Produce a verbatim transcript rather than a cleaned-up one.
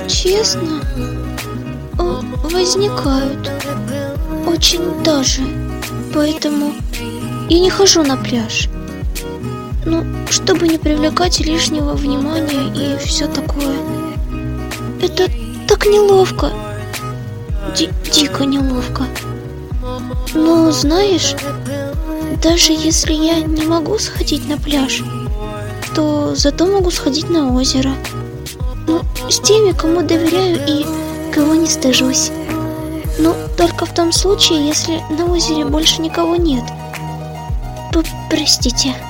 Честно, О, возникают. Очень даже. Поэтому я не хожу на пляж. Ну, чтобы не привлекать лишнего внимания и все такое. Это так неловко. Ди- дико неловко. Но знаешь, даже если я не могу сходить на пляж, то зато могу сходить на озеро. Ну, с теми, кому доверяю и кого не стыжусь. Ну, только в том случае, если на озере больше никого нет. П- Простите.